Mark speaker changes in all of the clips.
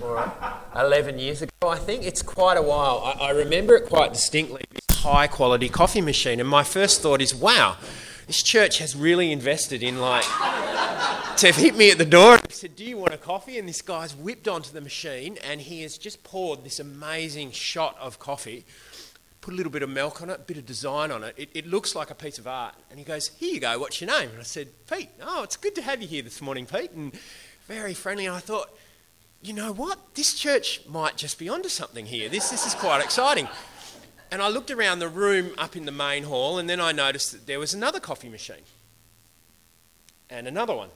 Speaker 1: or 11 years ago, I think. It's quite a while. I remember it quite distinctly, this high-quality coffee machine, and my first thought is, wow, this church has really invested in, to hit me at the door and said, do you want a coffee? And this guy's whipped onto the machine, and he has just poured this amazing shot of coffee, put a little bit of milk on it, a bit of design on it. It looks like a piece of art. And he goes, here you go, what's your name? And I said, Pete. Oh, it's good to have you here this morning, Pete. And very friendly. And I thought, you know what? This church might just be onto something here. This is quite exciting. And I looked around the room up in the main hall, and then I noticed that there was another coffee machine. And another one.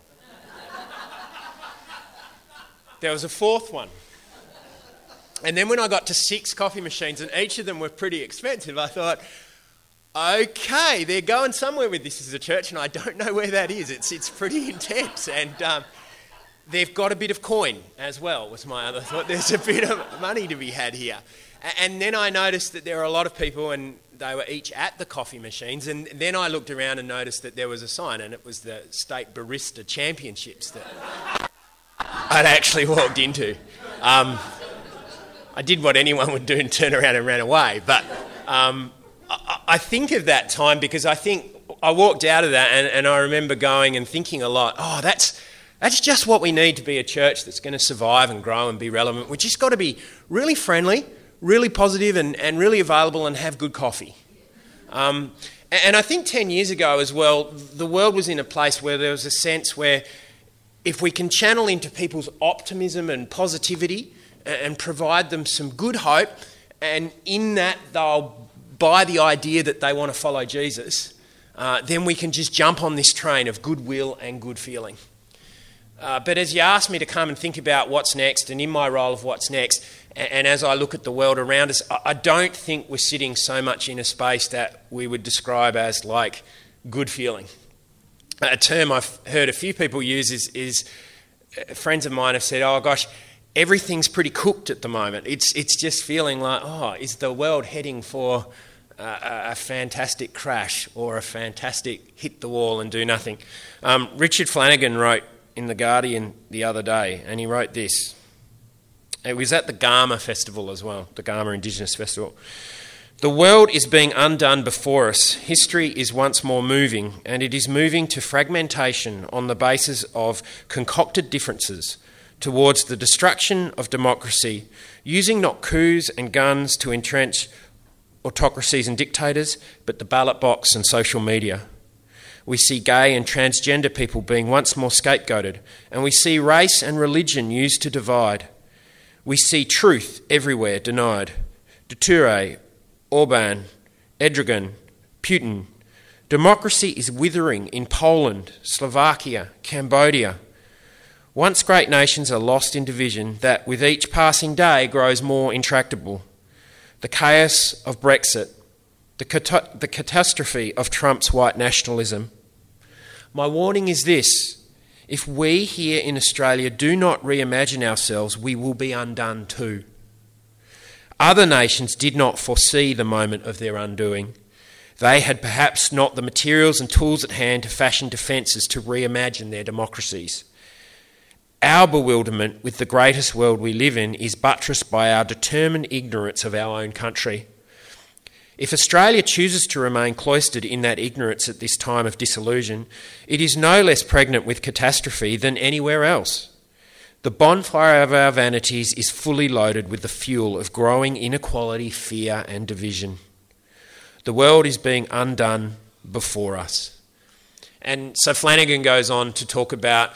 Speaker 1: There was a fourth one. And then when I got to 6 coffee machines, and each of them were pretty expensive, I thought, okay, they're going somewhere with this as a church, and I don't know where that is. It's pretty intense. And they've got a bit of coin as well, was my other thought. There's a bit of money to be had here. And then I noticed that there were a lot of people, and they were each at the coffee machines. And then I looked around and noticed that there was a sign, and it was the State Barista Championships that I'd actually walked into. I did what anyone would do and turn around and ran away. But I think of that time because I think I walked out of that and I remember going and thinking a lot, oh, that's just what we need to be a church that's going to survive and grow and be relevant. We've just got to be really friendly, really positive and really available and have good coffee. And I think 10 years ago as well, the world was in a place where there was a sense where if we can channel into people's optimism and positivity and provide them some good hope, and in that they'll buy the idea that they want to follow Jesus, then we can just jump on this train of goodwill and good feeling. But as you asked me to come and think about what's next, and in my role of what's next, and as I look at the world around us, I don't think we're sitting so much in a space that we would describe as like good feeling. A term I've heard a few people use is friends of mine have said, oh gosh, everything's pretty cooked at the moment. It's just feeling like, oh, is the world heading for a fantastic crash or a fantastic hit the wall and do nothing? Richard Flanagan wrote in The Guardian the other day, and he wrote this. It was at the Garma Festival as well, the Garma Indigenous Festival. The world is being undone before us. History is once more moving, and it is moving to fragmentation on the basis of concocted differences towards the destruction of democracy, using not coups and guns to entrench autocracies and dictators, but the ballot box and social media. We see gay and transgender people being once more scapegoated, and we see race and religion used to divide. We see truth everywhere denied. Duture, Orban, Erdogan, Putin. Democracy is withering in Poland, Slovakia, Cambodia. Once great nations are lost in division that with each passing day grows more intractable. The chaos of Brexit, the catastrophe of Trump's white nationalism. My warning is this: if we here in Australia do not reimagine ourselves, we will be undone too. Other nations did not foresee the moment of their undoing. They had perhaps not the materials and tools at hand to fashion defences to reimagine their democracies. Our bewilderment with the greatest world we live in is buttressed by our determined ignorance of our own country. If Australia chooses to remain cloistered in that ignorance at this time of disillusion, it is no less pregnant with catastrophe than anywhere else. The bonfire of our vanities is fully loaded with the fuel of growing inequality, fear and division. The world is being undone before us. And so Flanagan goes on to talk about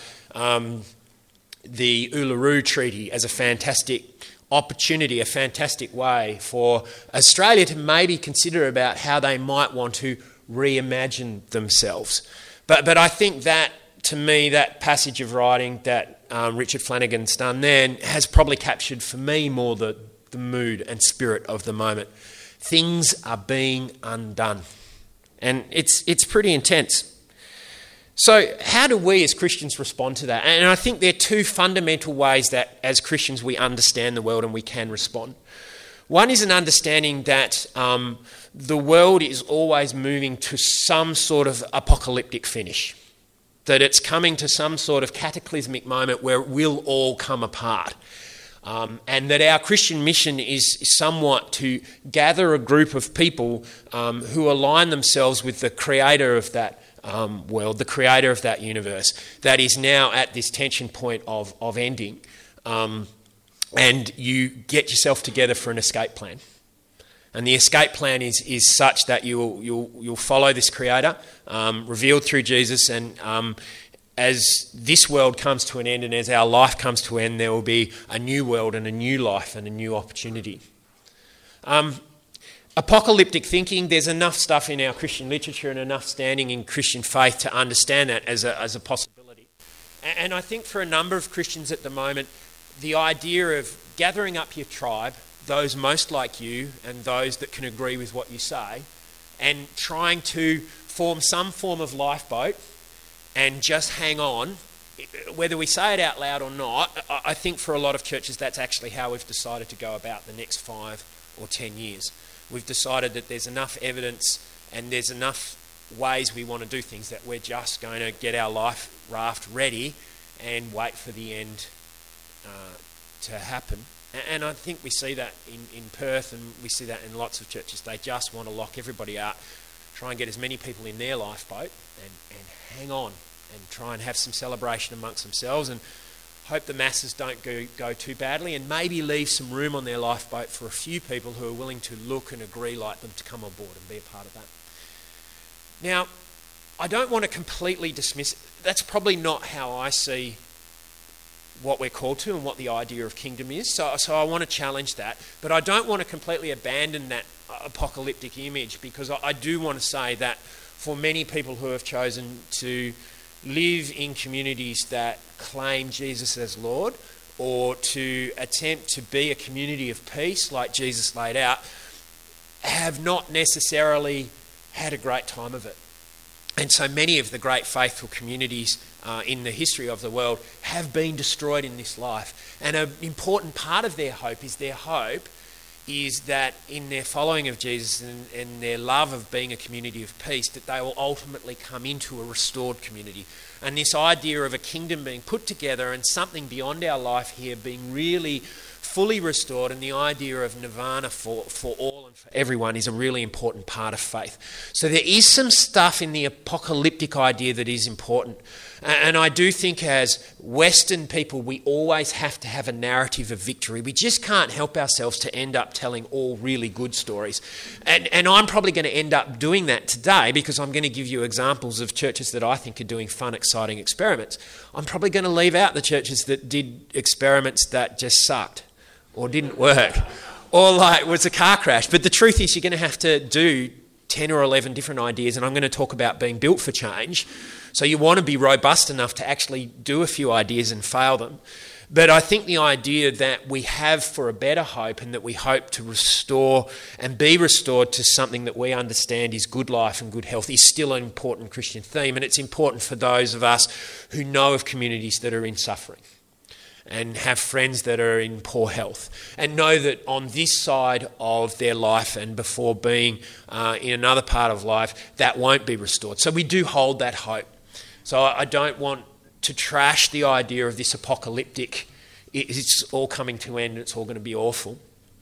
Speaker 1: the Uluru Treaty as a fantastic opportunity, a fantastic way for Australia to maybe consider about how they might want to reimagine themselves. But I think that, to me, that passage of writing that Richard Flanagan's done then has probably captured for me more the mood and spirit of the moment. Things are being undone. And it's pretty intense. So how do we as Christians respond to that? And I think there are 2 fundamental ways that as Christians we understand the world and we can respond. One is an understanding that the world is always moving to some sort of apocalyptic finish, that it's coming to some sort of cataclysmic moment where it will all come apart. and that our Christian mission is somewhat to gather a group of people who align themselves with the creator of that world, the creator of that universe, that is now at this tension point of ending, and you get yourself together for an escape plan. And the escape plan is such that you'll follow this creator, revealed through Jesus, and as this world comes to an end and as our life comes to an end, there will be a new world and a new life and a new opportunity. Apocalyptic thinking, there's enough stuff in our Christian literature and enough standing in Christian faith to understand that as a possibility. And I think for a number of Christians at the moment, the idea of gathering up your tribe, those most like you and those that can agree with what you say, and trying to form some form of lifeboat and just hang on, whether we say it out loud or not, I think for a lot of churches that's actually how we've decided to go about the next 5 or 10 years. We've decided that there's enough evidence and there's enough ways we want to do things that we're just going to get our life raft ready and wait for the end to happen. And I think we see that in Perth, and we see that in lots of churches. They just want to lock everybody out, try and get as many people in their lifeboat and hang on and try and have some celebration amongst themselves and hope the masses don't go too badly, and maybe leave some room on their lifeboat for a few people who are willing to look and agree like them to come on board and be a part of that. Now, I don't want to completely dismiss it. That's probably not how I see what we're called to and what the idea of kingdom is. So I want to challenge that. But I don't want to completely abandon that apocalyptic image, because I do want to say that for many people who have chosen to live in communities that claim Jesus as Lord, or to attempt to be a community of peace like Jesus laid out, have not necessarily had a great time of it. And so many of the great faithful communities in the history of the world have been destroyed in this life. And an important part of their hope is that in their following of Jesus and their love of being a community of peace, that they will ultimately come into a restored community. And this idea of a kingdom being put together and something beyond our life here being really fully restored, and the idea of nirvana for all and for everyone, is a really important part of faith. So there is some stuff in the apocalyptic idea that is important. And I do think as Western people, we always have to have a narrative of victory. We just can't help ourselves to end up telling all really good stories. And I'm probably going to end up doing that today, because I'm going to give you examples of churches that I think are doing fun, exciting experiments. I'm probably going to leave out the churches that did experiments that just sucked or didn't work, or like was a car crash. But the truth is, you're going to have to do 10 or 11 different ideas, and I'm going to talk about being built for change. So you want to be robust enough to actually do a few ideas and fail them. But I think the idea that we have for a better hope, and that we hope to restore and be restored to something that we understand is good life and good health, is still an important Christian theme. And it's important for those of us who know of communities that are in suffering and have friends that are in poor health, and know that on this side of their life and before being in another part of life, that won't be restored. So we do hold that hope. So I don't want to trash the idea of this apocalyptic, it's all coming to an end, it's all going to be awful.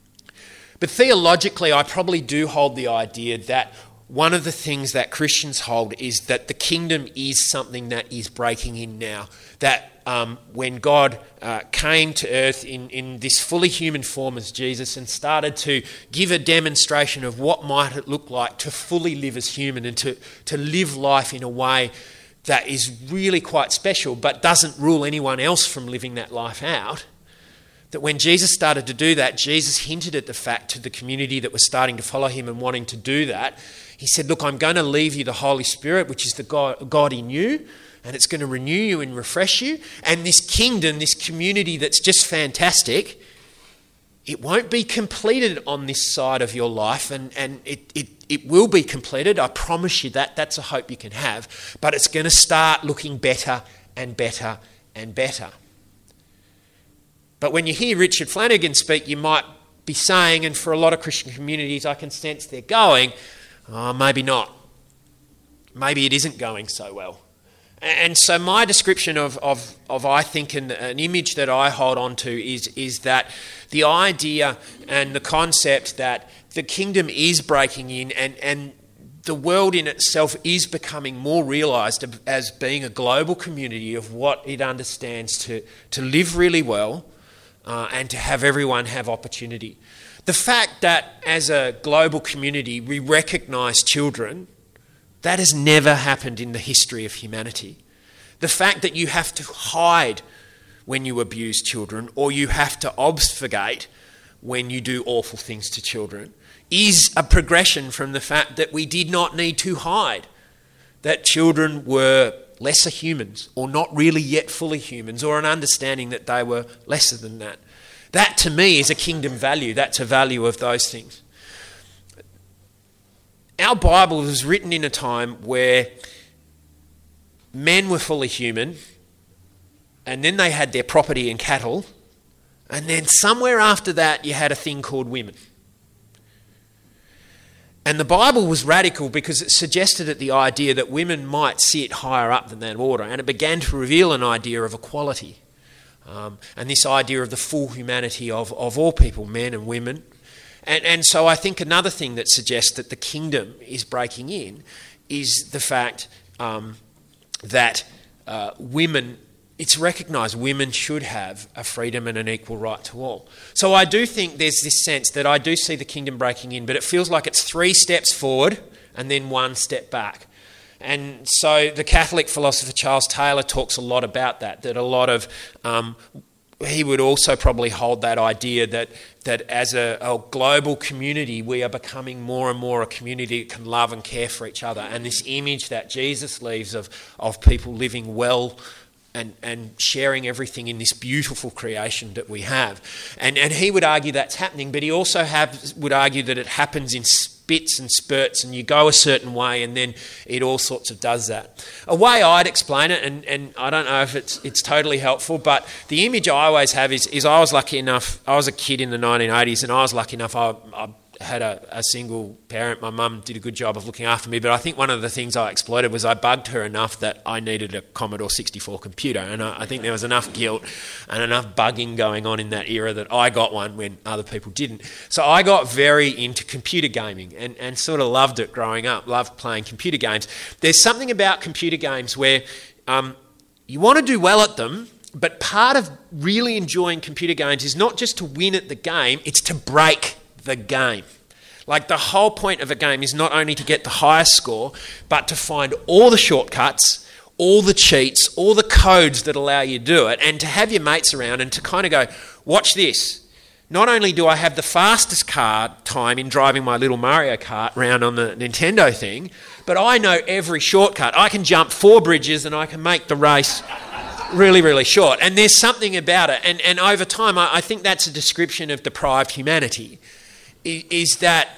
Speaker 1: But theologically, I probably do hold the idea that one of the things that Christians hold is that the kingdom is something that is breaking in now. That when God came to earth in this fully human form as Jesus, and started to give a demonstration of what might it look like to fully live as human, and to live life in a way that is really quite special, but doesn't rule anyone else from living that life out. That when Jesus started to do that, Jesus hinted at the fact to the community that was starting to follow him and wanting to do that. He said, look, I'm going to leave you the Holy Spirit, which is the God in you, and it's going to renew you and refresh you. And this kingdom, this community that's just fantastic, it won't be completed on this side of your life, and it will be completed. I promise you that. That's a hope you can have. But it's going to start looking better and better and better. But when you hear Richard Flanagan speak, you might be saying, and for a lot of Christian communities, I can sense they're going, oh, maybe not. Maybe it isn't going so well. And so my description of I think, an image that I hold on to is that the idea and the concept that the kingdom is breaking in and the world in itself is becoming more realised as being a global community of what it understands to live really well and to have everyone have opportunity. The fact that as a global community we recognise children, that has never happened in the history of humanity. The fact that you have to hide when you abuse children or you have to obfuscate when you do awful things to children is a progression from the fact that we did not need to hide, that children were lesser humans or not really yet fully humans, or an understanding that they were lesser than that. That to me is a kingdom value. That's a value of those things. Our Bible was written in a time where men were fully human, and then they had their property and cattle, and then somewhere after that you had a thing called women. And the Bible was radical because it suggested the idea that women might sit higher up than that order, and it began to reveal an idea of equality and this idea of the full humanity of all people, men and women. And so I think another thing that suggests that the kingdom is breaking in is the fact that women, it's recognised women should have a freedom and an equal right to all. So I do think there's this sense that I do see the kingdom breaking in, but it feels like it's 3 steps forward and then 1 step back. And so the Catholic philosopher Charles Taylor talks a lot about that a lot of, he would also probably hold that idea that as a global community, we are becoming more and more a community that can love and care for each other. And this image that Jesus leaves of people living well and sharing everything in this beautiful creation that we have. And he would argue that's happening, but he also would argue that it happens in bits and spurts, and you go a certain way and then it all sorts of does that. A way I'd explain it, and I don't know if it's totally helpful, but the image I always have is I was lucky enough, I was a kid in the 1980s, and I was lucky enough, I had a single parent. My mum did a good job of looking after me, but I think one of the things I exploited was I bugged her enough that I needed a Commodore 64 computer, and I think there was enough guilt and enough bugging going on in that era that I got one when other people didn't. So I got very into computer gaming and sort of loved it growing up, loved playing computer games. There's something about computer games where you want to do well at them, but part of really enjoying computer games is not just to win at the game, it's to break the game. Like, the whole point of a game is not only to get the highest score, but to find all the shortcuts, all the cheats, all the codes that allow you to do it, and to have your mates around and to kind of go, watch this. Not only do I have the fastest car time in driving my little Mario Kart round on the Nintendo thing, but I know every shortcut. I can jump 4 bridges and I can make the race really, really short. And there's something about it. And over time, I think that's a description of deprived humanity. Is that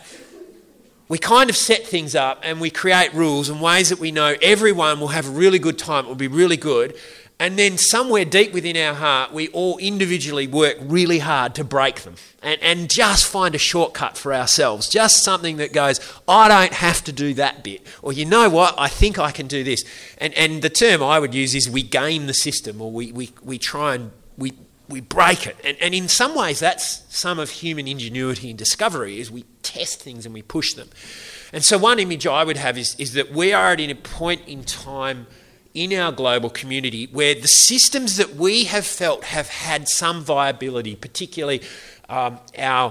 Speaker 1: we kind of set things up and we create rules in ways that we know everyone will have a really good time, it will be really good, and then somewhere deep within our heart we all individually work really hard to break them and just find a shortcut for ourselves, just something that goes, I don't have to do that bit, or you know what, I think I can do this. And the term I would use is we game the system, or we try and we break it. And in some ways that's some of human ingenuity and discovery, is we test things and we push them. And so one image I would have is that we are at a point in time in our global community where the systems that we have felt have had some viability, particularly our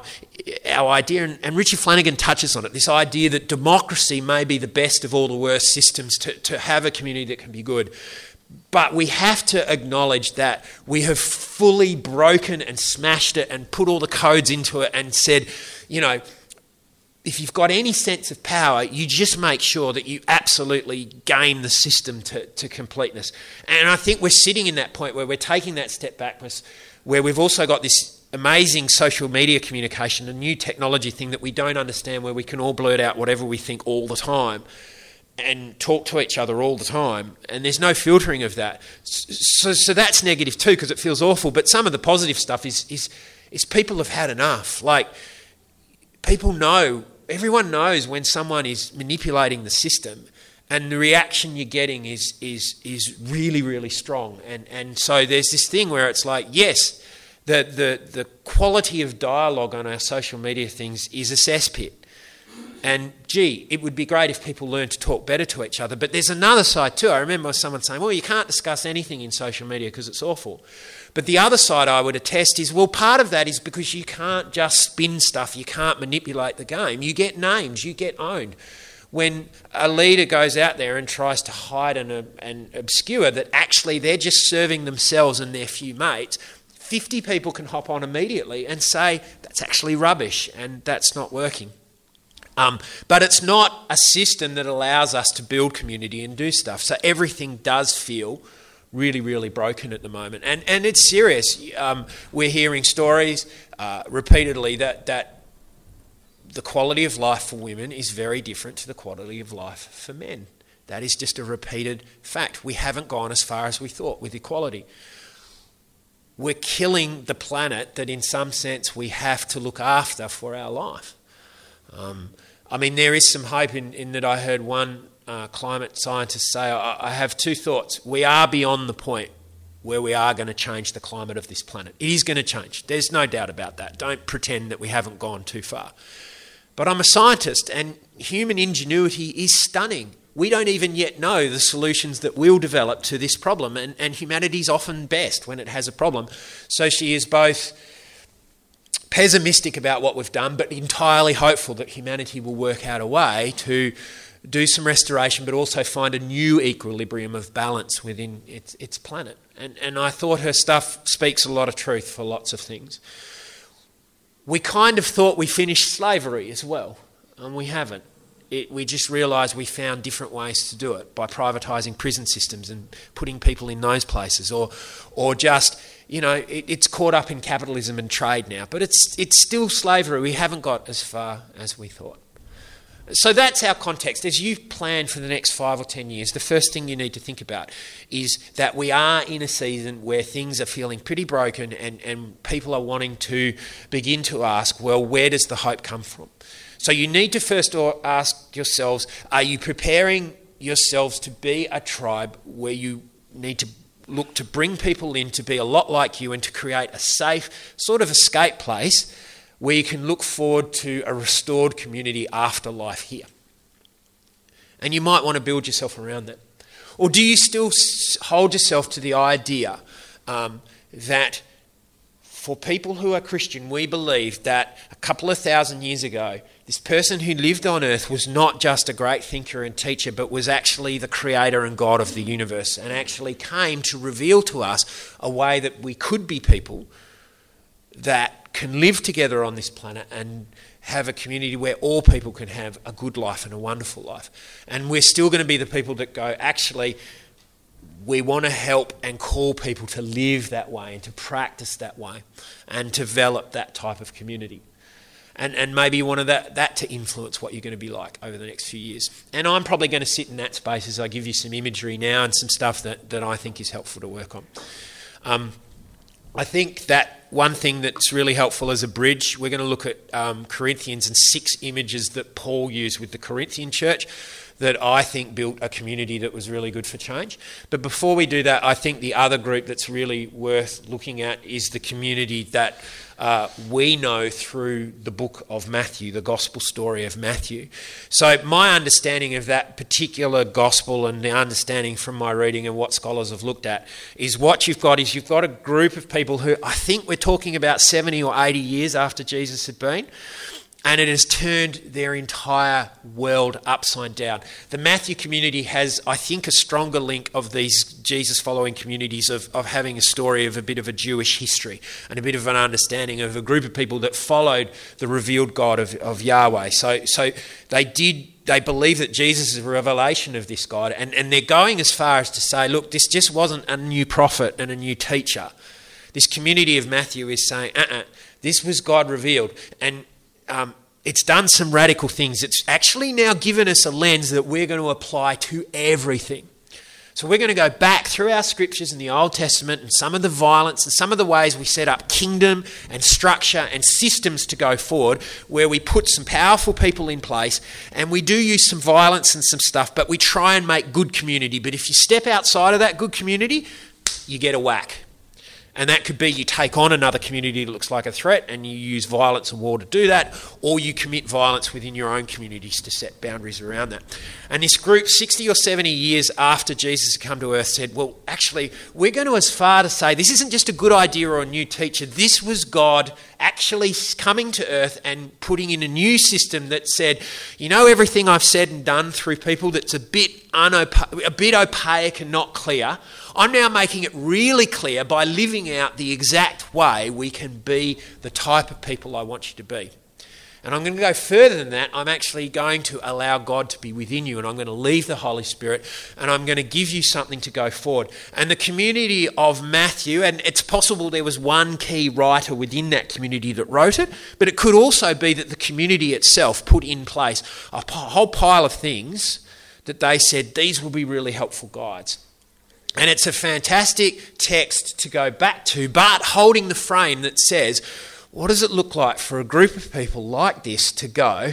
Speaker 1: idea, and Richie Flanagan touches on it, this idea that democracy may be the best of all the worst systems to have a community that can be good. But we have to acknowledge that we have fully broken and smashed it and put all the codes into it and said, you know, if you've got any sense of power, you just make sure that you absolutely game the system to completeness. And I think we're sitting in that point where we're taking that step backwards, where we've also got this amazing social media communication, a new technology thing that we don't understand, where we can all blurt out whatever we think all the time and talk to each other all the time, and there's no filtering of that. So that's negative too, because it feels awful. But some of the positive stuff is people have had enough. Like, people know, everyone knows when someone is manipulating the system, And the reaction you're getting is really, really strong. And so there's this thing where it's like, yes, the quality of dialogue on our social media things is a cesspit. And gee, it would be great if people learned to talk better to each other. But there's another side too. I remember someone saying, well, you can't discuss anything in social media because it's awful. But the other side I would attest is, well, part of that is because you can't just spin stuff. You can't manipulate the game. You get names. You get owned. When a leader goes out there and tries to hide and obscure that actually they're just serving themselves and their few mates, 50 people can hop on immediately and say, that's actually rubbish and that's not working. But it's not a system that allows us to build community and do stuff. So everything does feel really, really broken at the moment. And it's serious. We're hearing stories repeatedly that the quality of life for women is very different to the quality of life for men. That is just a repeated fact. We haven't gone as far as we thought with equality. We're killing the planet that in some sense we have to look after for our life. I mean, there is some hope in that. I heard one climate scientist say, I have two thoughts. We are beyond the point where we are going to change the climate of this planet. It is going to change. There's no doubt about that. Don't pretend that we haven't gone too far. But I'm a scientist, and human ingenuity is stunning. We don't even yet know the solutions that we'll develop to this problem, and humanity's often best when it has a problem. So she is both pessimistic about what we've done, but entirely hopeful that humanity will work out a way to do some restoration, but also find a new equilibrium of balance within its planet. And I thought her stuff speaks a lot of truth for lots of things. We kind of thought we finished slavery as well, and we haven't. We just realised we found different ways to do it by privatising prison systems and putting people in those places, or just, you know, it's caught up in capitalism and trade now, but it's still slavery. We haven't got as far as we thought. So that's our context. As you plan for the next 5 or 10 years, the first thing you need to think about is that we are in a season where things are feeling pretty broken, and people are wanting to begin to ask, well, where does the hope come from? So you need to first ask yourselves, are you preparing yourselves to be a tribe where you need to look to bring people in to be a lot like you and to create a safe sort of escape place where you can look forward to a restored community after life here? And you might want to build yourself around that. Or do you still hold yourself to the idea that for people who are Christian, we believe that a couple of thousand years ago, this person who lived on earth was not just a great thinker and teacher, but was actually the creator and God of the universe, and actually came to reveal to us a way that we could be people that can live together on this planet and have a community where all people can have a good life and a wonderful life. And we're still going to be the people that go, actually, we want to help and call people to live that way and to practice that way and develop that type of community. And maybe you want that to influence what you're going to be like over the next few years. And I'm probably going to sit in that space as I give you some imagery now and some stuff that I think is helpful to work on. I think that one thing that's really helpful as a bridge, we're going to look at Corinthians and 6 images that Paul used with the Corinthian church that I think built a community that was really good for change. But before we do that, I think the other group that's really worth looking at is the community that we know through the book of Matthew, the gospel story of Matthew. So my understanding of that particular gospel and the understanding from my reading and what scholars have looked at is what you've got a group of people who I think we're talking about 70 or 80 years after Jesus had been. And it has turned their entire world upside down. The Matthew community has, I think, a stronger link of these Jesus-following communities of having a story of a bit of a Jewish history and a bit of an understanding of a group of people that followed the revealed God of Yahweh. So they believe that Jesus is a revelation of this God, and they're going as far as to say, look, this just wasn't a new prophet and a new teacher. This community of Matthew is saying, this was God revealed. And it's done some radical things. It's actually now given us a lens that we're going to apply to everything. So we're going to go back through our scriptures in the Old Testament and some of the violence and some of the ways we set up kingdom and structure and systems to go forward, where we put some powerful people in place and we do use some violence and some stuff, but we try and make good community. But if you step outside of that good community, you get a whack. And that could be you take on another community that looks like a threat and you use violence and war to do that, or you commit violence within your own communities to set boundaries around that. And this group, 60 or 70 years after Jesus had come to earth, said, well, actually, we're going to as far to say this isn't just a good idea or a new teacher. This was God actually coming to earth and putting in a new system that said, you know, everything I've said and done through people that's a bit opaque and not clear, I'm now making it really clear by living out the exact way we can be the type of people I want you to be. And I'm going to go further than that. I'm actually going to allow God to be within you, and I'm going to leave the Holy Spirit, and I'm going to give you something to go forward. And the community of Matthew, and it's possible there was one key writer within that community that wrote it, but it could also be that the community itself put in place a whole pile of things that they said, these will be really helpful guides. And it's a fantastic text to go back to, but holding the frame that says, what does it look like for a group of people like this to go,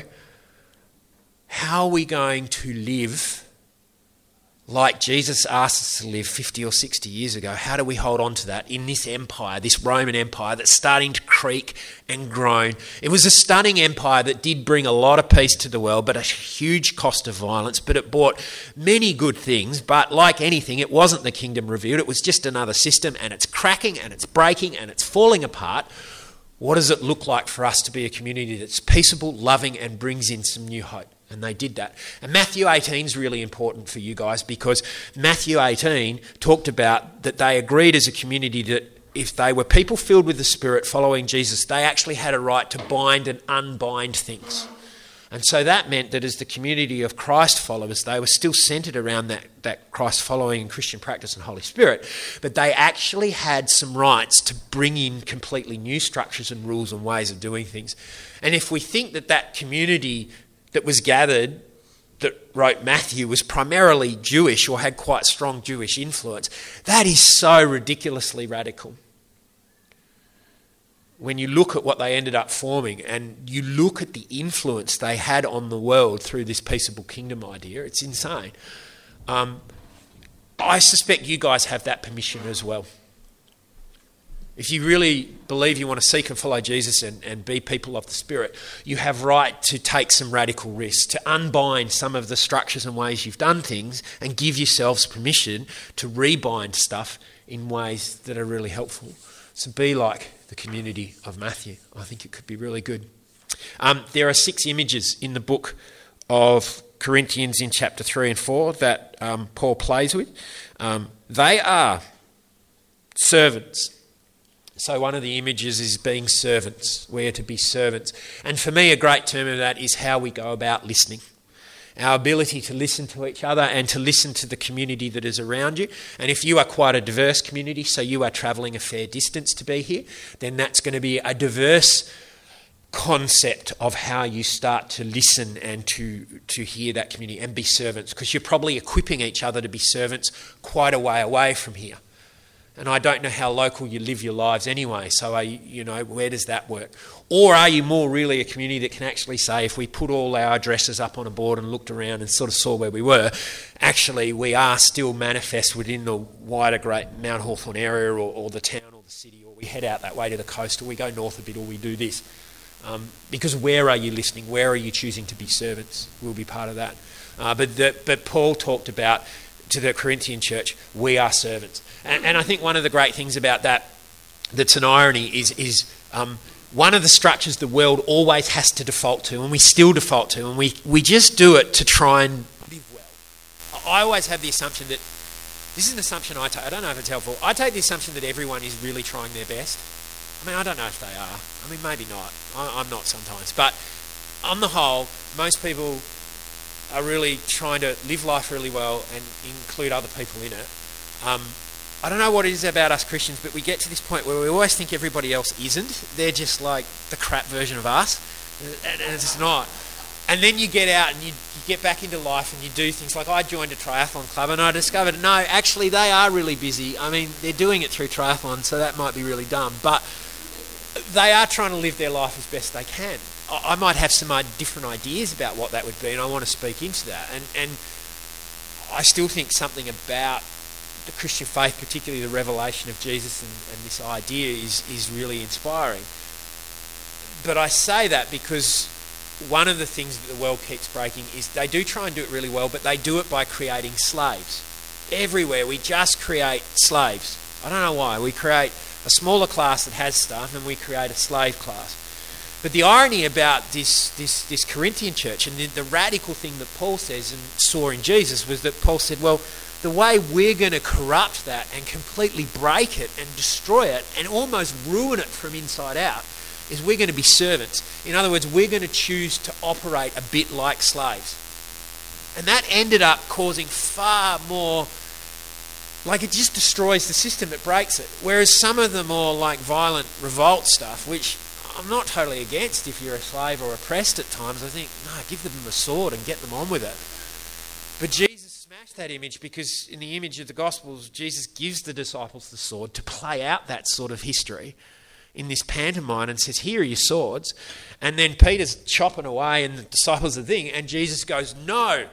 Speaker 1: how are we going to live like Jesus asked us to live 50 or 60 years ago? How do we hold on to that in this empire, this Roman Empire that's starting to creak and groan? It was a stunning empire that did bring a lot of peace to the world, but a huge cost of violence. But it brought many good things. But like anything, it wasn't the kingdom revealed. It was just another system, and it's cracking and it's breaking and it's falling apart. What does it look like for us to be a community that's peaceable, loving, and brings in some new hope? And they did that. And Matthew 18 is really important for you guys, because Matthew 18 talked about that they agreed as a community that if they were people filled with the Spirit following Jesus, they actually had a right to bind and unbind things. And so that meant that as the community of Christ followers, they were still centred around that Christ following and Christian practice and Holy Spirit, but they actually had some rights to bring in completely new structures and rules and ways of doing things. And if we think that that community that was gathered, that wrote Matthew, was primarily Jewish or had quite strong Jewish influence, that is so ridiculously radical. When you look at what they ended up forming and you look at the influence they had on the world through this peaceable kingdom idea, it's insane. I suspect you guys have that permission as well. If you really believe you want to seek and follow Jesus and be people of the Spirit, you have right to take some radical risks, to unbind some of the structures and ways you've done things and give yourselves permission to rebind stuff in ways that are really helpful. So be like the community of Matthew. I think it could be really good. There are 6 images in the book of Corinthians in chapter 3 and 4 that Paul plays with. They are servants. So one of the images is being servants. We are to be servants. And for me, a great term of that is how we go about listening. Our ability to listen to each other and to listen to the community that is around you. And if you are quite a diverse community, so you are travelling a fair distance to be here, then that's going to be a diverse concept of how you start to listen and to hear that community and be servants, because you're probably equipping each other to be servants quite a way away from here. And I don't know how local you live your lives anyway, so where does that work? Or are you more really a community that can actually say, if we put all our addresses up on a board and looked around and sort of saw where we were, actually we are still manifest within the wider great Mount Hawthorn area or the town or the city, or we head out that way to the coast, or we go north a bit, or we do this. Because where are you listening? Where are you choosing to be servants? We'll be part of that. But Paul talked about, to the Corinthian church, we are servants. And I think one of the great things about that that's an irony is one of the structures the world always has to default to, and we still default to, and we just do it to try and live well. I always have the assumption that, this is an assumption I take, I don't know if it's helpful, I take the assumption that everyone is really trying their best. I mean, I don't know if they are. I mean, maybe not. I'm not sometimes. But on the whole, most people are really trying to live life really well and include other people in it. I don't know what it is about us Christians, but we get to this point where we always think everybody else isn't. They're just like the crap version of us, and it's not. And then you get out and you get back into life and you do things like I joined a triathlon club and I discovered, no, actually they are really busy. I mean, they're doing it through triathlon, so that might be really dumb. But they are trying to live their life as best they can. I might have some different ideas about what that would be, and I want to speak into that. And I still think something about the Christian faith, particularly the revelation of Jesus and this idea, is really inspiring. But I say that because one of the things that the world keeps breaking is they do try and do it really well, but they do it by creating slaves. Everywhere we just create slaves. I don't know why. We create a smaller class that has stuff and we create a slave class. But the irony about this Corinthian church and the radical thing that Paul says and saw in Jesus was that Paul said, well, the way we're going to corrupt that and completely break it and destroy it and almost ruin it from inside out is we're going to be servants. In other words, we're going to choose to operate a bit like slaves. And that ended up causing far more, like it just destroys the system, it breaks it. Whereas some of the more like violent revolt stuff, which I'm not totally against if you're a slave or oppressed at times, I think, no, give them a sword and get them on with it. But Jesus smashed that image because in the image of the Gospels, Jesus gives the disciples the sword to play out that sort of history in this pantomime and says, here are your swords. And then Peter's chopping away and the disciples are the thing. And Jesus goes, no,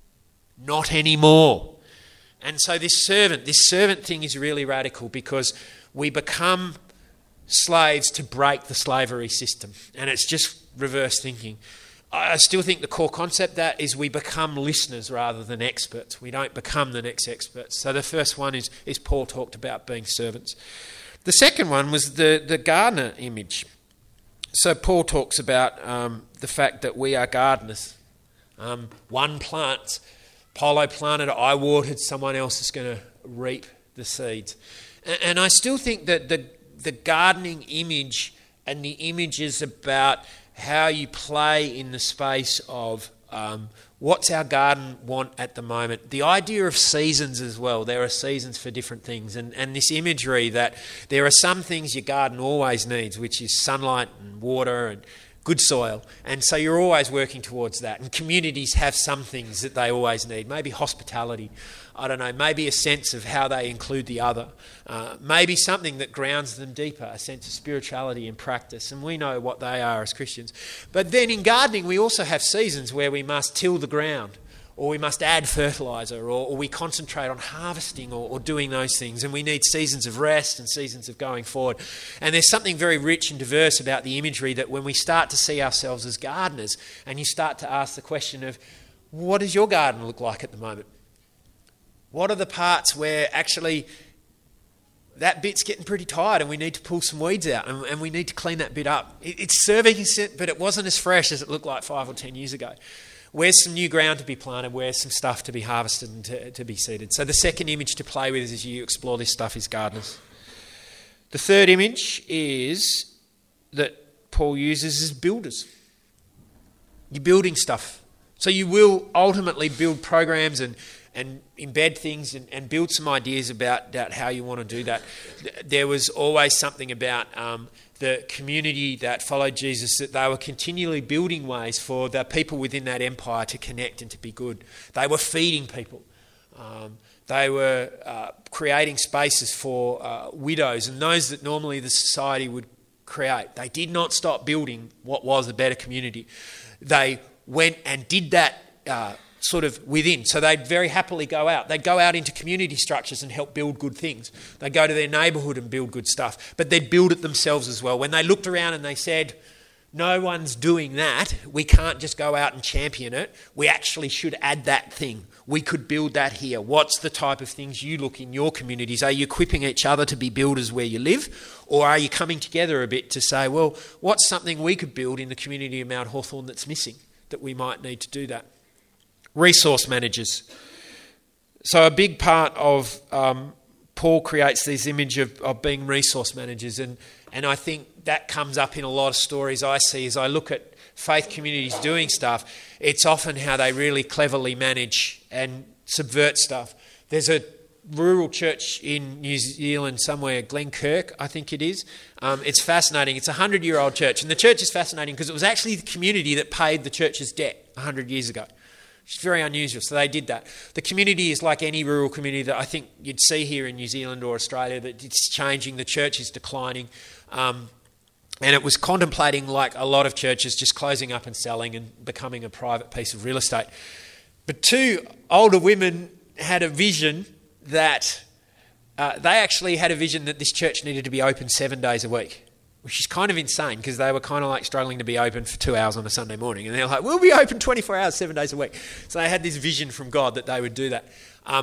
Speaker 1: not anymore. And so this servant thing is really radical because we become slaves to break the slavery system. And it's just reverse thinking. I still think the core concept that is we become listeners rather than experts. We don't become the next experts. So the first one is Paul talked about being servants. The second one was the gardener image. So Paul talks about the fact that we are gardeners. One plants, Apollo planted, I watered, someone else is going to reap the seeds. And I still think that the gardening image and the images about how you play in the space of what's our garden want at the moment. The idea of seasons as well. There are seasons for different things. And this imagery that there are some things your garden always needs, which is sunlight and water and good soil. And so you're always working towards that. And communities have some things that they always need. Maybe hospitality. I don't know, maybe a sense of how they include the other. Maybe something that grounds them deeper, a sense of spirituality and practice. And we know what they are as Christians. But then in gardening, we also have seasons where we must till the ground, or we must add fertiliser, or we concentrate on harvesting or doing those things. And we need seasons of rest and seasons of going forward. And there's something very rich and diverse about the imagery that when we start to see ourselves as gardeners, and you start to ask the question of, what does your garden look like at the moment? What are the parts where actually that bit's getting pretty tired and we need to pull some weeds out and we need to clean that bit up? It's serving, but it wasn't as fresh as it looked like 5 or 10 years ago. Where's some new ground to be planted? Where's some stuff to be harvested and to be seeded? So the second image to play with as you explore this stuff is gardeners. The third image is that Paul uses is builders. You're building stuff. So you will ultimately build programs and embed things and build some ideas about how you want to do that. There was always something about the community that followed Jesus, that they were continually building ways for the people within that empire to connect and to be good. They were feeding people. They were creating spaces for widows and those that normally the society would create. They did not stop building what was a better community. They went and did that sort of within. So they'd very happily go out. They'd go out into community structures and help build good things. They'd go to their neighbourhood and build good stuff. But they'd build it themselves as well. When they looked around and they said, no one's doing that, we can't just go out and champion it. We actually should add that thing. We could build that here. What's the type of things you look in your communities? Are you equipping each other to be builders where you live? Or are you coming together a bit to say, well, what's something we could build in the community of Mount Hawthorn that's missing, that we might need to do that? Resource managers. So a big part of Paul creates this image of being resource managers, and I think that comes up in a lot of stories I see as I look at faith communities doing stuff. It's often how they really cleverly manage and subvert stuff. There's a
Speaker 2: rural church in New Zealand somewhere, Glenkirk, I think it is. It's fascinating. It's a 100-year-old church. And the church is fascinating because it was actually the community that paid the church's debt 100 years ago. It's very unusual. So they did that. The community is like any rural community that I think you'd see here in New Zealand or Australia, that it's changing. The church is declining. And it was contemplating, like a lot of churches, just closing up and selling and becoming a private piece of real estate. But two older women had a vision that they actually had a vision that this church needed to be open 7 days a week, which is kind of insane because they were kind of like struggling to be open for 2 hours on a Sunday morning. And they're like, we'll be open 24 hours, 7 days a week. So they had this vision from God that they would do that.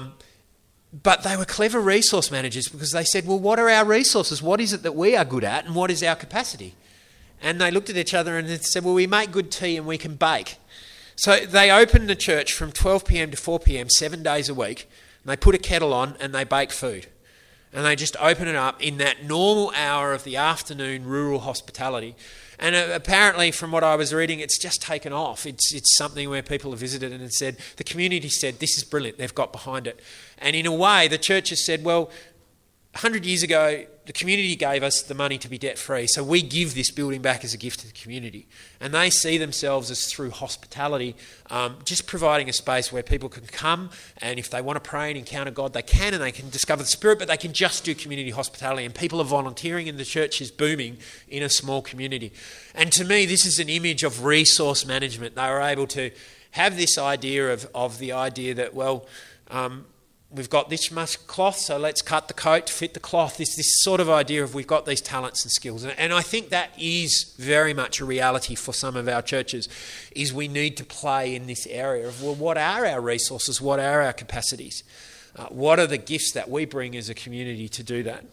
Speaker 2: But they were clever resource managers because they said, well, what are our resources? What is it that we are good at and what is our capacity? And they looked at each other and they said, well, we make good tea and we can bake. So they opened the church from 12 p.m. to 4 p.m, 7 days a week. And they put a kettle on and they bake food. And they just open it up in that normal hour of the afternoon rural hospitality. And apparently, from what I was reading, it's just taken off. It's something where people have visited and said, the community said, this is brilliant. They've got behind it. And in a way, the church has said, well, 100 years ago, the community gave us the money to be debt-free, so we give this building back as a gift to the community. And they see themselves as, through hospitality, just providing a space where people can come, and if they want to pray and encounter God, they can, and they can discover the Spirit, but they can just do community hospitality. And people are volunteering, and the church is booming in a small community. And to me, this is an image of resource management. They were able to have this idea of the idea that, well, we've got this much cloth, so let's cut the coat to fit the cloth. This sort of idea of we've got these talents and skills. And I think that is very much a reality for some of our churches, is we need to play in this area of, well, what are our resources? What are our capacities? What are the gifts that we bring as a community to do that?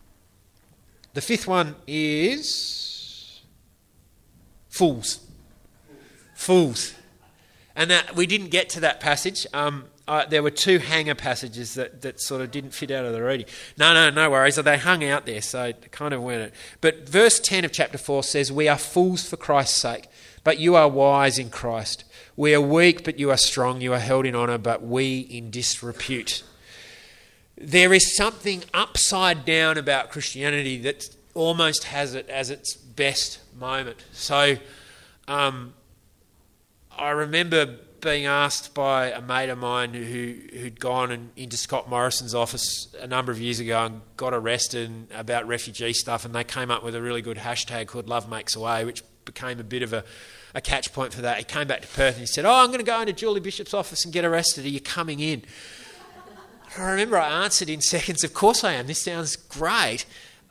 Speaker 2: The fifth one is fools. Fools. And we didn't get to that passage. There were two hanger passages that sort of didn't fit out of the reading. No worries. They hung out there, so it kind of went. But verse 10 of chapter 4 says, we are fools for Christ's sake, but you are wise in Christ. We are weak, but you are strong. You are held in honour, but we in disrepute. There is something upside down about Christianity that almost has it as its best moment. So I remember being asked by a mate of mine who'd gone into Scott Morrison's office a number of years ago and got arrested about refugee stuff, and they came up with a really good hashtag called Love Makes a Way, which became a bit of a catch point for that. He came back to Perth and he said, I'm going to go into Julie Bishop's office and get arrested. Are you coming in? I remember I answered in seconds, of course I am. This sounds great.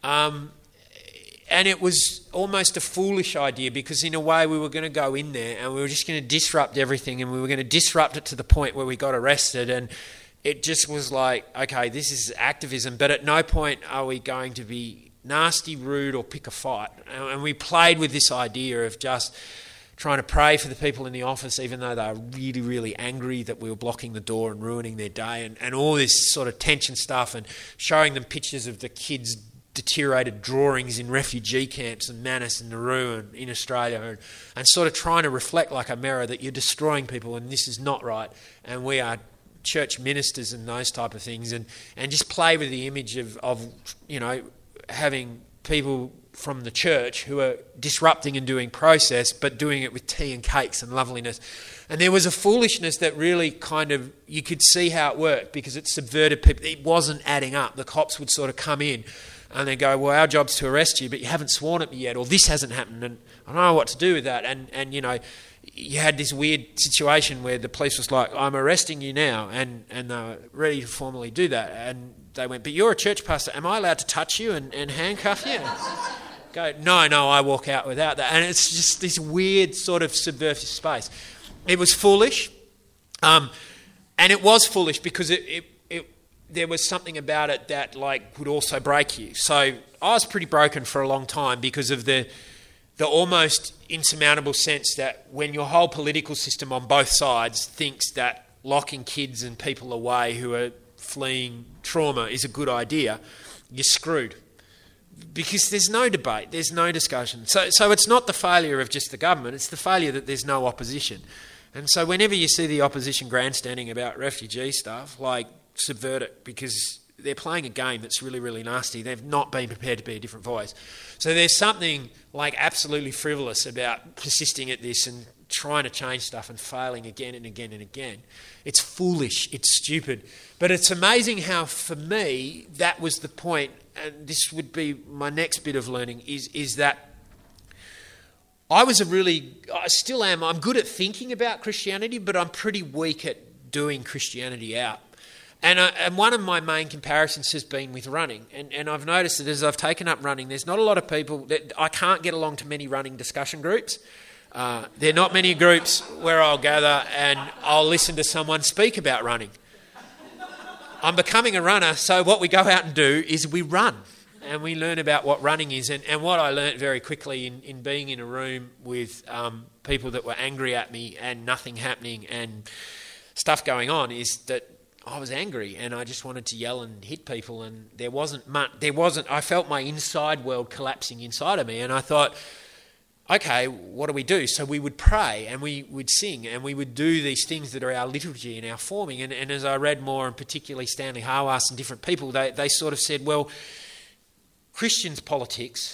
Speaker 2: And it was almost a foolish idea because in a way we were going to go in there and we were just going to disrupt everything, and we were going to disrupt it to the point where we got arrested. And it just was like, okay, this is activism, but at no point are we going to be nasty, rude, or pick a fight. And we played with this idea of just trying to pray for the people in the office, even though they were really, really angry that we were blocking the door and ruining their day, and all this sort of tension stuff, and showing them pictures of the kids' deteriorated drawings in refugee camps in Manus and Nauru and in Australia, and sort of trying to reflect like a mirror that you're destroying people and this is not right, and we are church ministers and those type of things, and just play with the image of having people from the church who are disrupting and doing process, but doing it with tea and cakes and loveliness. And there was a foolishness that really kind of, you could see how it worked because it subverted people. It wasn't adding up. The cops would sort of come in and they go, well, our job's to arrest you, but you haven't sworn at me yet, or this hasn't happened, and I don't know what to do with that. And you had this weird situation where the police was like, I'm arresting you now, and they were ready to formally do that. And they went, but you're a church pastor, am I allowed to touch you and handcuff you? Go, no, I walk out without that. And it's just this weird sort of subversive space. It was foolish, and it was foolish because there was something about it that would also break you. So I was pretty broken for a long time because of the almost insurmountable sense that when your whole political system on both sides thinks that locking kids and people away who are fleeing trauma is a good idea, you're screwed. Because there's no debate, there's no discussion. So it's not the failure of just the government, it's the failure that there's no opposition. And so whenever you see the opposition grandstanding about refugee stuff, subvert it because they're playing a game that's really, really nasty. They've not been prepared to be a different voice. So there's something like absolutely frivolous about persisting at this and trying to change stuff and failing again and again and again. It's foolish, it's stupid. But it's amazing how, for me, that was the point, and this would be my next bit of learning, is that I still am, I'm good at thinking about Christianity, but I'm pretty weak at doing Christianity out. And one of my main comparisons has been with running. And I've noticed that as I've taken up running, there's not a lot of people, I can't get along to many running discussion groups. There are not many groups where I'll gather and I'll listen to someone speak about running. I'm becoming a runner, so what we go out and do is we run. And we learn about what running is. And what I learnt very quickly in being in a room with people that were angry at me and nothing happening and stuff going on is that I was angry and I just wanted to yell and hit people, and I felt my inside world collapsing inside of me, and I thought, okay, what do we do? So we would pray and we would sing and we would do these things that are our liturgy and our forming. And as I read more, and particularly Stanley Hawass and different people, they sort of said, well, Christians' politics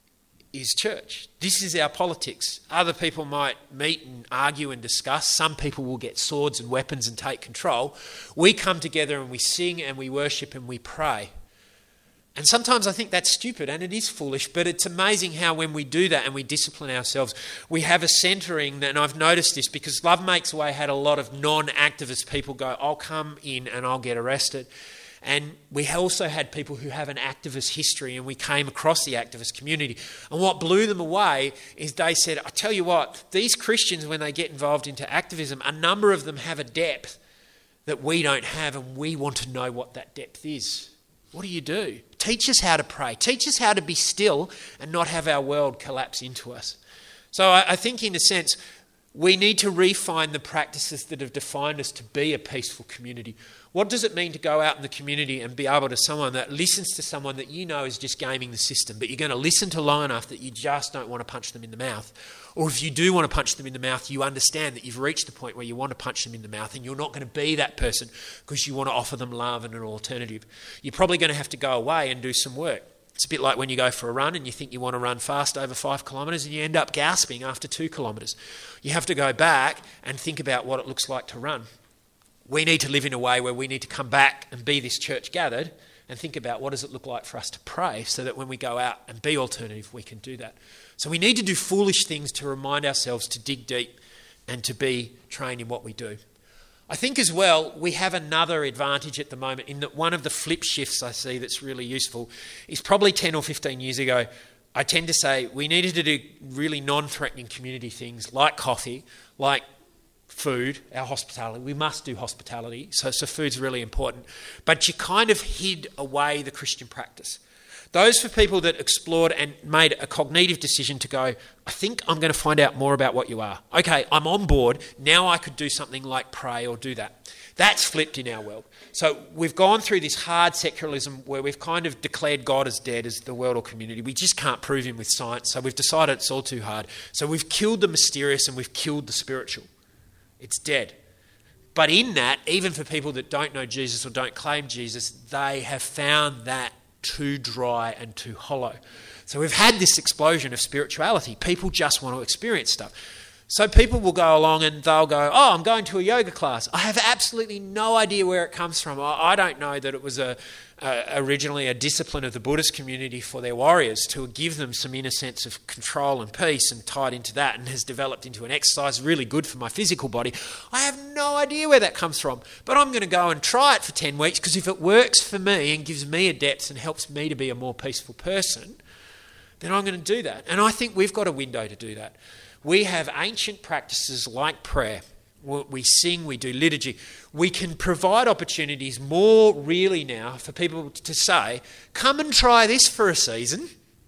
Speaker 2: is church. This is our politics. Other people might meet and argue and discuss. Some people will get swords and weapons and take control. We come together and we sing and we worship and we pray. And sometimes I think that's stupid and it is foolish, but it's amazing how when we do that and we discipline ourselves, we have a centering. And I've noticed this because Love Makes Way had a lot of non-activist people go, I'll come in and I'll get arrested. And we also had people who have an activist history, and we came across the activist community. And what blew them away is they said, I tell you what, these Christians, when they get involved into activism, a number of them have a depth that we don't have, and we want to know what that depth is. What do? Teach us how to pray. Teach us how to be still and not have our world collapse into us. So I think, in a sense, we need to refine the practices that have defined us to be a peaceful community. What does it mean to go out in the community and be able to someone that listens to someone that you know is just gaming the system, but you're going to listen to long enough that you just don't want to punch them in the mouth? Or if you do want to punch them in the mouth, you understand that you've reached the point where you want to punch them in the mouth, and you're not going to be that person because you want to offer them love and an alternative. You're probably going to have to go away and do some work. It's a bit like when you go for a run and you think you want to run fast over 5 kilometres and you end up gasping after 2 kilometres. You have to go back and think about what it looks like to run. We need to live in a way where we need to come back and be this church gathered and think about what does it look like for us to pray, so that when we go out and be alternative, we can do that. So we need to do foolish things to remind ourselves to dig deep and to be trained in what we do. I think as well, we have another advantage at the moment in that one of the flip shifts I see that's really useful is probably 10 or 15 years ago, I tend to say we needed to do really non-threatening community things like coffee, like food, our hospitality. We must do hospitality, so food's really important. But you kind of hid away the Christian practice. Those for people that explored and made a cognitive decision to go, I think I'm going to find out more about what you are. Okay, I'm on board. Now I could do something like pray or do that. That's flipped in our world. So we've gone through this hard secularism where we've kind of declared God as dead as the world or community. We just can't prove him with science, so we've decided it's all too hard. So we've killed the mysterious and we've killed the spiritual. It's dead. But in that, even for people that don't know Jesus or don't claim Jesus, they have found that too dry and too hollow. So we've had this explosion of spirituality. People just want to experience stuff. So people will go along and they'll go, oh, I'm going to a yoga class. I have absolutely no idea where it comes from. I don't know that it was originally a discipline of the Buddhist community for their warriors to give them some inner sense of control and peace, and tied into that and has developed into an exercise really good for my physical body. I have no idea where that comes from, but I'm going to go and try it for 10 weeks because if it works for me and gives me a depth and helps me to be a more peaceful person, then I'm going to do that. And I think we've got a window to do that. We have ancient practices like prayer. We sing, we do liturgy. We can provide opportunities more really now for people to say, come and try this for a season.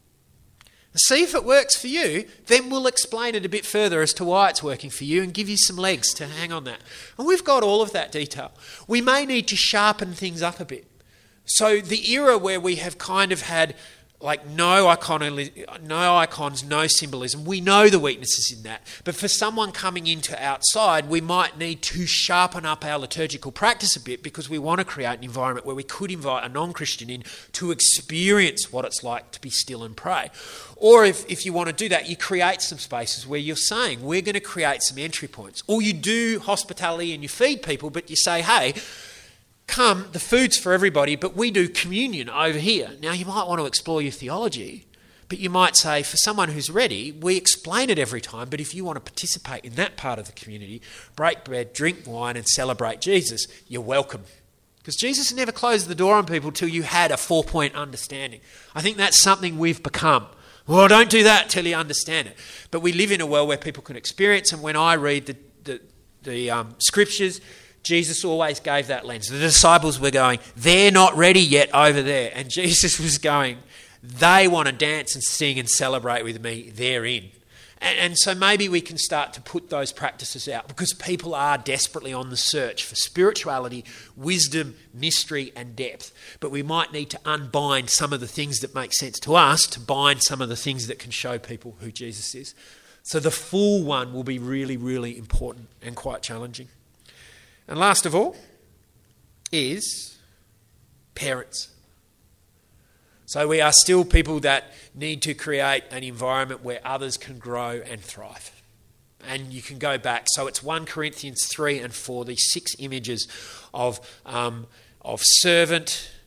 Speaker 2: See if it works for you. Then we'll explain it a bit further as to why it's working for you and give you some legs to hang on that. And we've got all of that detail. We may need to sharpen things up a bit. So the era where we have kind of had Like no icons, no symbolism. We know the weaknesses in that. But for someone coming into outside, we might need to sharpen up our liturgical practice a bit because we want to create an environment where we could invite a non-Christian in to experience what it's like to be still and pray. Or if you want to do that, you create some spaces where you're saying, we're going to create some entry points. Or you do hospitality and you feed people, but you say, hey, come, the food's for everybody, but we do communion over here. Now, you might want to explore your theology, but you might say, for someone who's ready, we explain it every time, but if you want to participate in that part of the community, break bread, drink wine, and celebrate Jesus, you're welcome. Because Jesus never closed the door on people till you had a 4-point understanding. I think that's something we've become. Well, don't do that till you understand it. But we live in a world where people can experience, and when I read the scriptures, Jesus always gave that lens. The disciples were going, they're not ready yet over there. And Jesus was going, they want to dance and sing and celebrate with me, they're in. And so maybe we can start to put those practices out because people are desperately on the search for spirituality, wisdom, mystery and depth. But we might need to unbind some of the things that make sense to us to bind some of the things that can show people who Jesus is. So the full one will be really, really important and quite challenging. And last of all is parents. So we are still people that need to create an environment where others can grow and thrive. And you can go back. So it's 1 Corinthians 3 and 4, these 6 images of servant,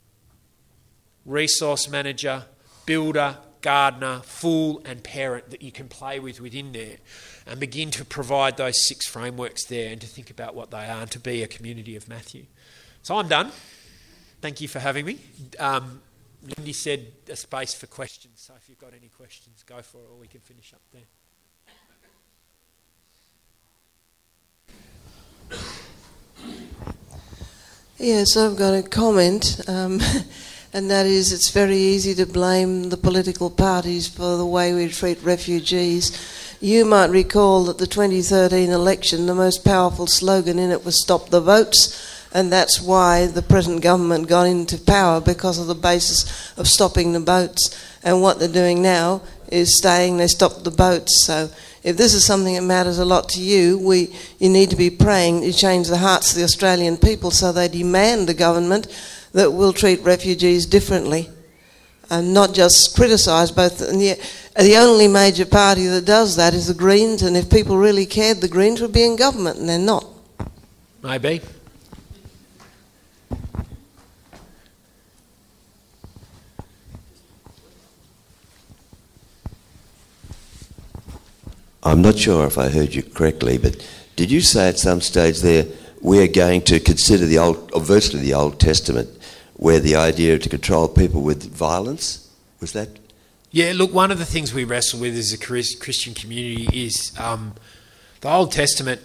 Speaker 2: resource manager, builder, gardener, fool and parent that you can play with within there and begin to provide those 6 frameworks there and to think about what they are and to be a community of Matthew. So I'm done. Thank you for having me. Lindy said a space for questions, so if you've got any questions, go for it or we can finish up there.
Speaker 3: Yes, I've got a comment, and that is it's very easy to blame the political parties for the way we treat refugees. You might recall that the 2013 election, the most powerful slogan in it was "Stop the Votes," and that's why the present government got into power, because of the basis of stopping the boats. And what they're doing now is saying they stopped the boats. So if this is something that matters a lot to you, you need to be praying to change the hearts of the Australian people so they demand a government that will treat refugees differently and not just criticise both. And the only major party that does that is the Greens, and if people really cared, the Greens would be in government, and they're not.
Speaker 2: Maybe.
Speaker 4: I'm not sure if I heard you correctly, but did you say at some stage there we're going to consider virtually the Old Testament, where the idea to control people with violence, was that?
Speaker 2: Yeah, look, one of the things we wrestle with as a Christian community is the Old Testament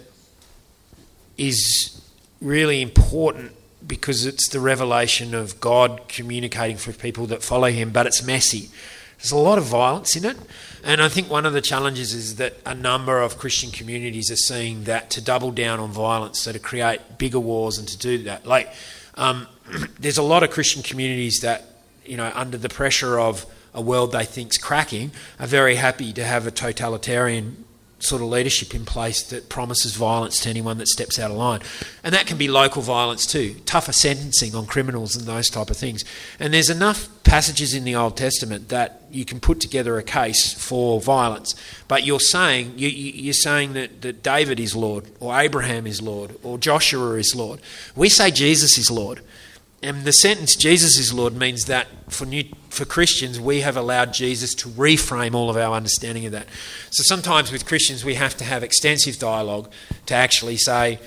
Speaker 2: is really important because it's the revelation of God communicating for people that follow him, but it's messy. There's a lot of violence in it. And I think one of the challenges is that a number of Christian communities are seeing that to double down on violence, so to create bigger wars and to do that. There's a lot of Christian communities that, under the pressure of a world they think's cracking, are very happy to have a totalitarian sort of leadership in place that promises violence to anyone that steps out of line. And that can be local violence too, tougher sentencing on criminals and those type of things. And there's enough passages in the Old Testament that you can put together a case for violence. But you're saying that David is Lord, or Abraham is Lord, or Joshua is Lord. We say Jesus is Lord. And the sentence "Jesus is Lord" means that for Christians, we have allowed Jesus to reframe all of our understanding of that. So sometimes with Christians, we have to have extensive dialogue to actually say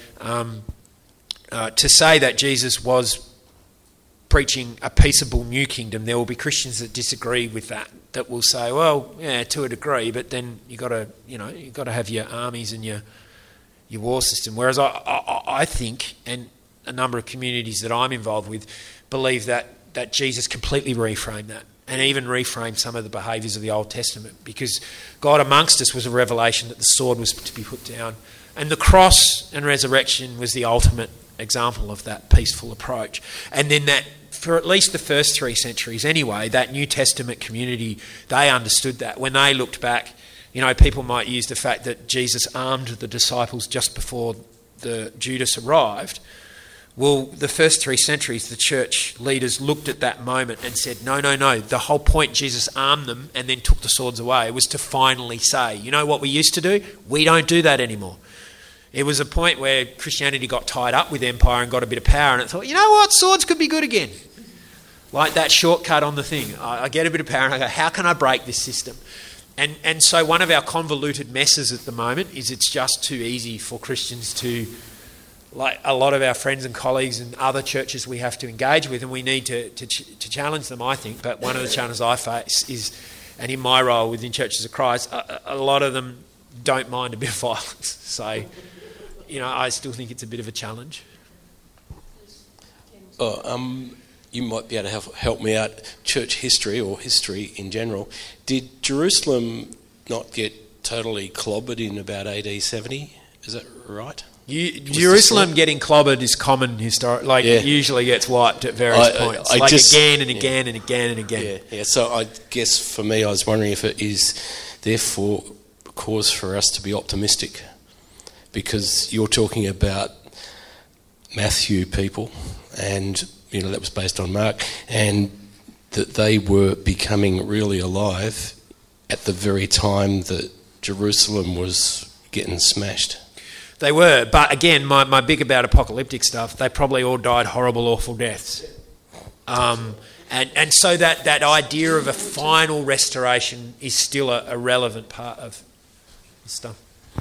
Speaker 2: that Jesus was preaching a peaceable new kingdom. There will be Christians that disagree with that will say, well, yeah, to a degree, but then you got to have your armies and your war system. Whereas I think, and a number of communities that I'm involved with believe that Jesus completely reframed that and even reframed some of the behaviours of the Old Testament, because God amongst us was a revelation that the sword was to be put down, and the cross and resurrection was the ultimate example of that peaceful approach. And then that for at least the first 3 centuries anyway, that New Testament community, they understood that. When they looked back, people might use the fact that Jesus armed the disciples just before the Judas arrived. Well, the first 3 centuries, the church leaders looked at that moment and said, no. The whole point Jesus armed them and then took the swords away was to finally say, you know what we used to do? We don't do that anymore. It was a point where Christianity got tied up with empire and got a bit of power, and it thought, you know what, swords could be good again. Like that shortcut on the thing. I get a bit of power and I go, how can I break this system? And so one of our convoluted messes at the moment is it's just too easy for Christians to, like a lot of our friends and colleagues and other churches we have to engage with, and we need to challenge them, I think. But one of the challenges I face is, and in my role within Churches of Christ, a lot of them don't mind a bit of violence. So, I still think it's a bit of a challenge.
Speaker 5: You might be able to help me out. Church history, or history in general, did Jerusalem not get totally clobbered in about AD 70? Is that right?
Speaker 2: Jerusalem getting clobbered is common historic. It usually gets wiped at various points, again and again and again and again.
Speaker 5: Yeah. So I guess for me, I was wondering if it is therefore cause for us to be optimistic, because you're talking about Matthew people, and that was based on Mark, and that they were becoming really alive at the very time that Jerusalem was getting smashed.
Speaker 2: They were, but again, my big about apocalyptic stuff, they probably all died horrible, awful deaths. And so that idea of a final restoration is still a relevant part of this stuff.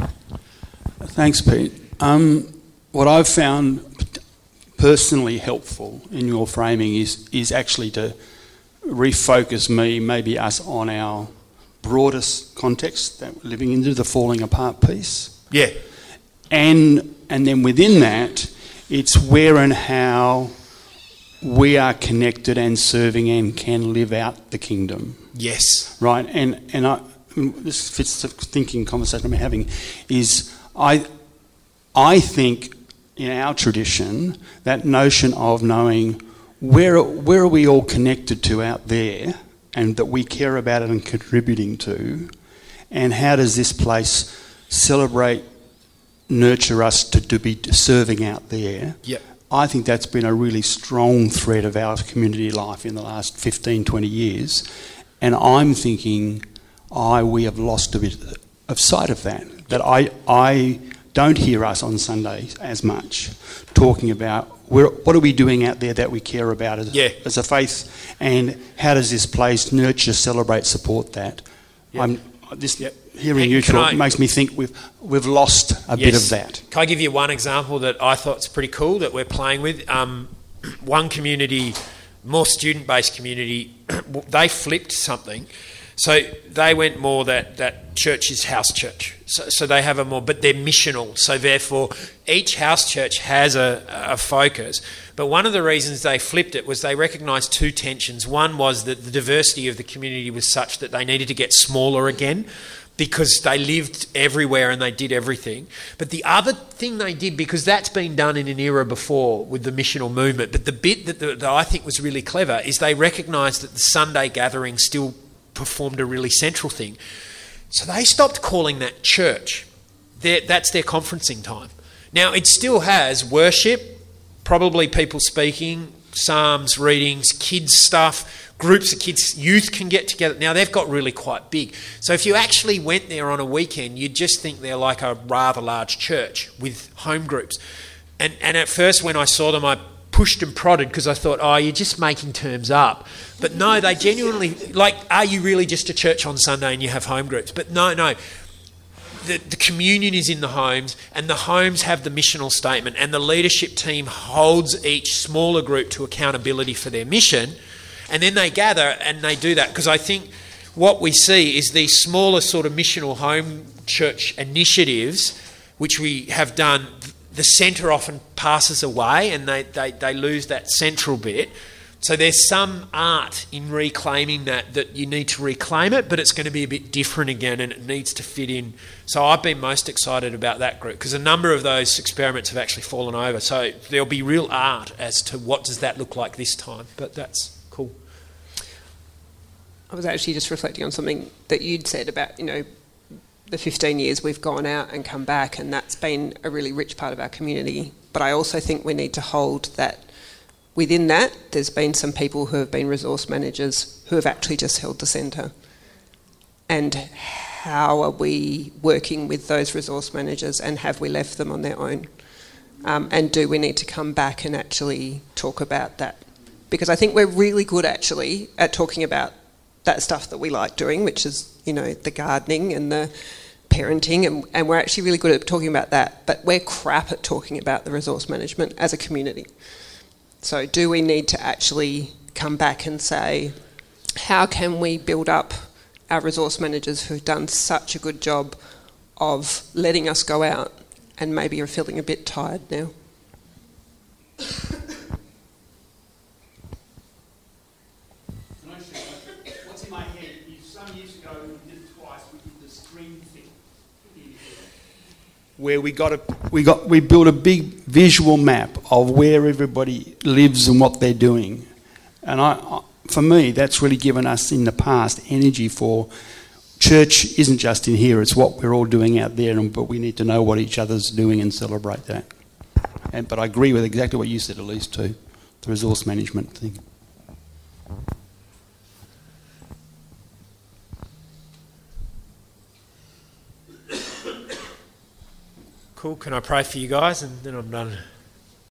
Speaker 6: Thanks, Pete. What I've found personally helpful in your framing is actually to refocus maybe us on our broadest context that we're living into, the falling apart piece.
Speaker 2: Yeah.
Speaker 6: And then within that, it's where and how we are connected and serving and can live out the kingdom.
Speaker 2: Yes.
Speaker 6: Right. And this fits the thinking conversation I'm having. Is I think in our tradition that notion of knowing where are we all connected to out there, and that we care about it and contributing to, and how does this place celebrate, nurture us to be serving out there.
Speaker 2: Yep.
Speaker 6: I think that's been a really strong thread of our community life in the last 15, 20 years. And I'm thinking we have lost a bit of sight of that. That I don't hear us on Sundays as much talking about what are we doing out there that we care about as a faith, and how does this place nurture, celebrate, support that. Yep. Hearing you talk makes me think we've lost a bit of that.
Speaker 2: Can I give you one example that I thought's pretty cool that we're playing with? One community, more student-based community, they flipped something. So they went more that church is house church. So they have but they're missional. So therefore, each house church has a focus. But one of the reasons they flipped it was they recognised 2 tensions. One was that the diversity of the community was such that they needed to get smaller again, because they lived everywhere and they did everything. But the other thing they did, because that's been done in an era before with the missional movement, but the bit that I think was really clever is they recognised that the Sunday gathering still performed a really central thing. So they stopped calling that church. That's their conferencing time. Now, it still has worship, probably people speaking, psalms, readings, kids stuff, groups of kids, youth can get together. Now, they've got really quite big. So if you actually went there on a weekend, you'd just think they're like a rather large church with home groups. And at first when I saw them, I pushed and prodded because I thought, you're just making terms up. But no, they genuinely, are you really just a church on Sunday and you have home groups? But no. The communion is in the homes, and the homes have the missional statement, and the leadership team holds each smaller group to accountability for their mission. And then they gather and they do that, because I think what we see is these smaller sort of missional home church initiatives, which we have done, the centre often passes away and they lose that central bit. So there's some art in reclaiming that you need to reclaim it, but it's going to be a bit different again and it needs to fit in. So I've been most excited about that group because a number of those experiments have actually fallen over. So there'll be real art as to what does that look like this time, but that's cool.
Speaker 7: I was actually just reflecting on something that you'd said about, the 15 years we've gone out and come back, and that's been a really rich part of our community. But I also think we need to hold that within that, there's been some people who have been resource managers who have actually just held the centre. And how are we working with those resource managers, and have we left them on their own? And do we need to come back and actually talk about that? Because I think we're really good actually at talking about that stuff that we like doing, which is, the gardening and the parenting, and we're actually really good at talking about that, but we're crap at talking about the resource management as a community. So do we need to actually come back and say, how can we build up our resource managers who've done such a good job of letting us go out and maybe are feeling a bit tired now?
Speaker 6: What's in my head is some years ago we did it twice. We did the stream thing, where we built a big visual map of where everybody lives and what they're doing, and for me that's really given us in the past energy for church. Isn't just in here; it's what we're all doing out there, but we need to know what each other's doing and celebrate that. But I agree with exactly what you said, Elise, too, the resource management thing.
Speaker 2: Cool. Can I pray for you guys and then I'm done?